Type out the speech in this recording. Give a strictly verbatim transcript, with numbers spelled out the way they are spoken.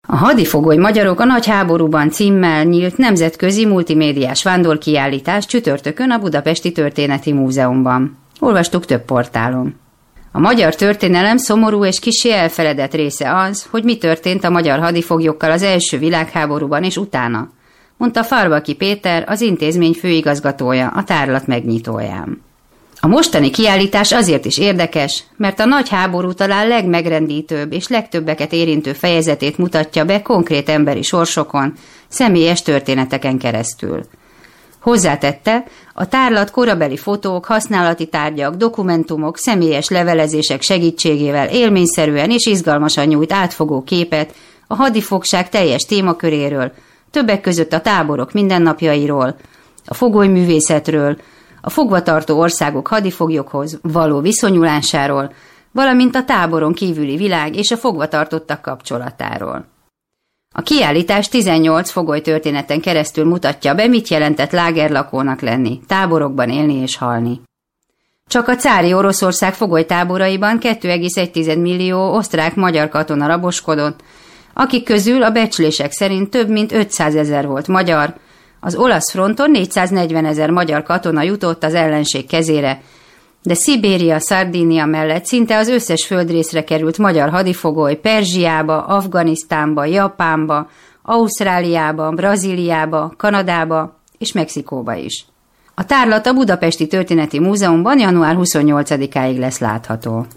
A hadifogoly magyarok a nagy háborúban címmel nyílt nemzetközi multimédiás vándorkiállítás csütörtökön a Budapesti Történeti Múzeumban. Olvastuk több portálon. A magyar történelem szomorú és kissé elfeledett része az, hogy mi történt a magyar hadifoglyokkal az első világháborúban és utána, mondta Farbaki Péter, az intézmény főigazgatója a tárlat megnyitóján. A mostani kiállítás azért is érdekes, mert a nagy háború talán legmegrendítőbb és legtöbbeket érintő fejezetét mutatja be konkrét emberi sorsokon, személyes történeteken keresztül. Hozzátette, a tárlat korabeli fotók, használati tárgyak, dokumentumok, személyes levelezések segítségével élményszerűen és izgalmasan nyújt átfogó képet a hadifogság teljes témaköréről, többek között a táborok mindennapjairól, a fogolyművészetről, a fogvatartó országok hadifoglyokhoz való viszonyulásáról, valamint a táboron kívüli világ és a fogvatartottak kapcsolatáról. A kiállítás tizennyolc fogolytörténeten keresztül mutatja be, mit jelentett lágerlakónak lenni, táborokban élni és halni. Csak a cári Oroszország fogolytáboraiban két egész egy millió osztrák-magyar katona raboskodott, akik közül a becslések szerint több mint ötszázezer volt magyar, az olasz fronton négyszáznegyvenezer magyar katona jutott az ellenség kezére, de Szibéria, Szardínia mellett szinte az összes földrészre került magyar hadifogoly Perzsiába, Afganisztánba, Japánba, Ausztráliába, Brazíliába, Kanadába és Mexikóba is. A tárlat a Budapesti Történeti Múzeumban január huszonnyolcadikáig lesz látható.